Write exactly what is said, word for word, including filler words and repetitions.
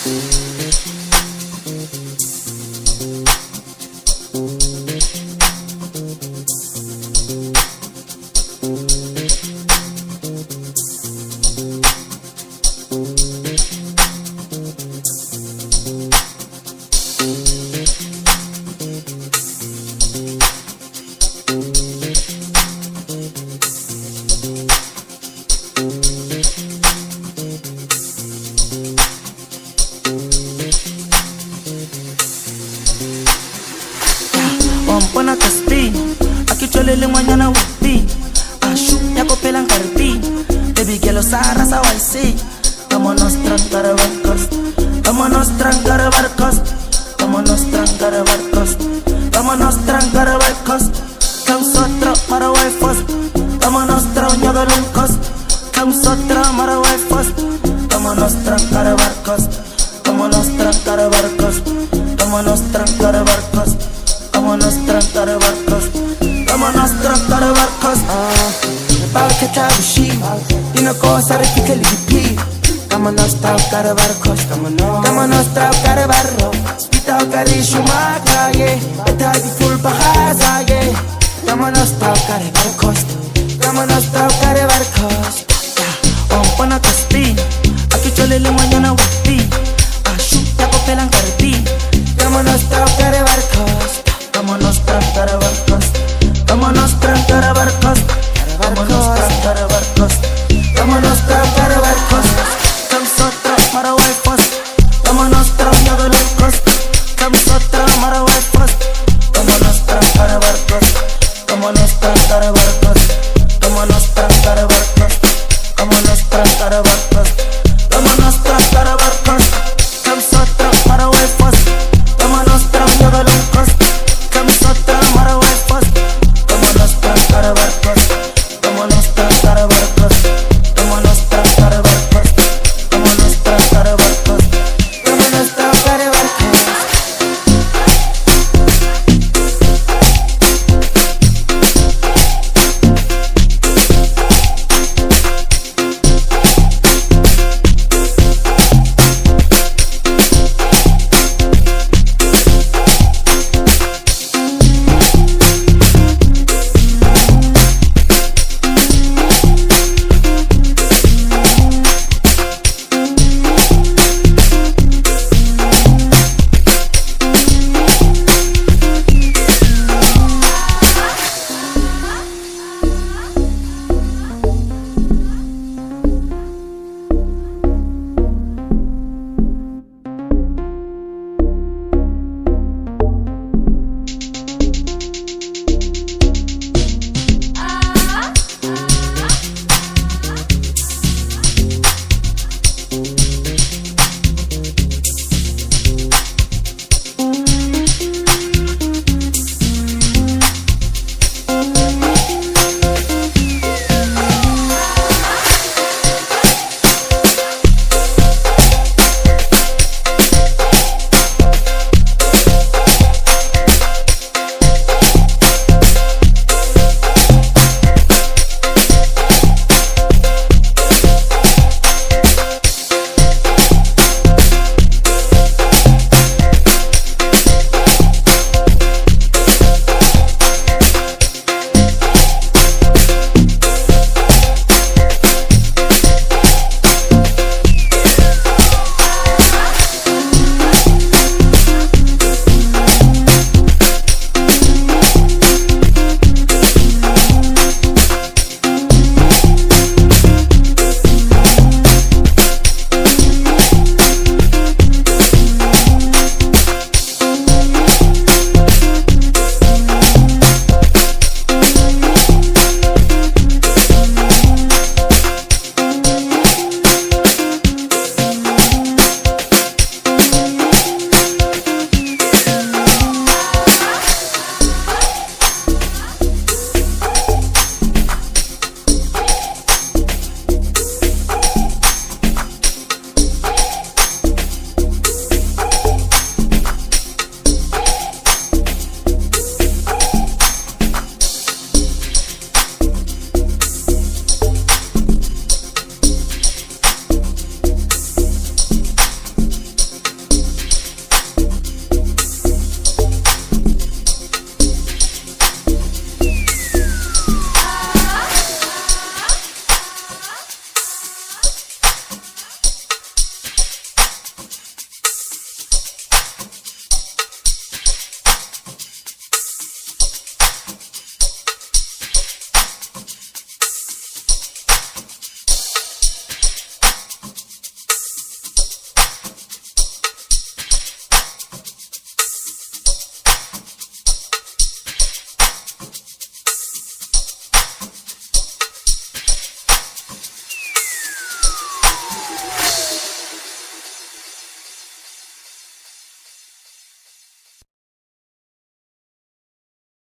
Wampona kaspin akitholele ngwanyana wupin ashu yakophela ngaripin baby girl sara sa wayisi vamos nos trancar barcos vamos nos trancar barcos vamos nos trancar barcos vamos nos trancar barcos causotro para waifos vamos nos trañar luncos causotro para waifos vamos nos trancar barcos vamos nos trancar barcos vamos nos trancar barcos Vámonos trancar barcos, vámonos trancar barcos. Para que te abushi, y no cosa de que le pipi. Vámonos trancar barcos, vámonos trancar barcos. Spita carisho maga, yeah. Está de full bajaza, yeah. Vámonos trancar barcos, vámonos trancar barcos.